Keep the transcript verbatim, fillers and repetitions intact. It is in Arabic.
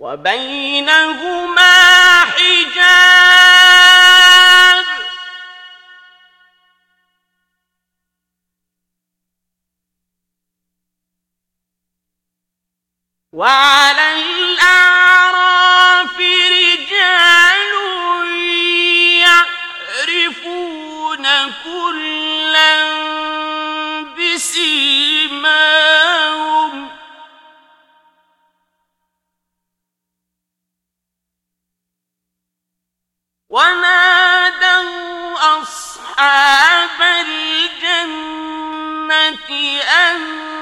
وبينهما حجاب وعلى الأعراف رجال يعرفون كلا بسيماهم ونادوا أصحاب الجنة أن